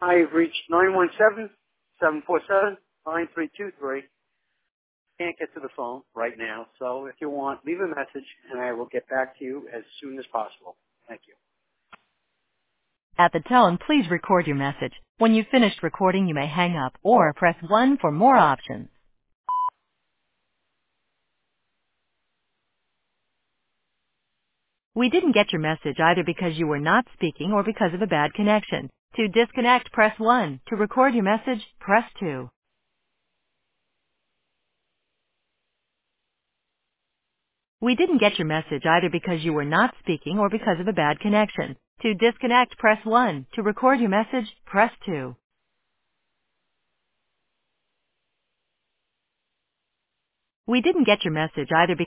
Hi, you've reached 917-747-9323. Can't get to the phone right now, so if you want, leave a message and I will get back to you as soon as possible. Thank you. At the tone, please record your message. When you've finished recording, you may hang up or press 1 for more options. We didn't get your message either because you were not speaking or because of a bad connection. To disconnect, press 1. To record your message, press 2. We didn't get your message either because you were not speaking or because of a bad connection. To disconnect, press 1. To record your message, press 2. We didn't get your message either because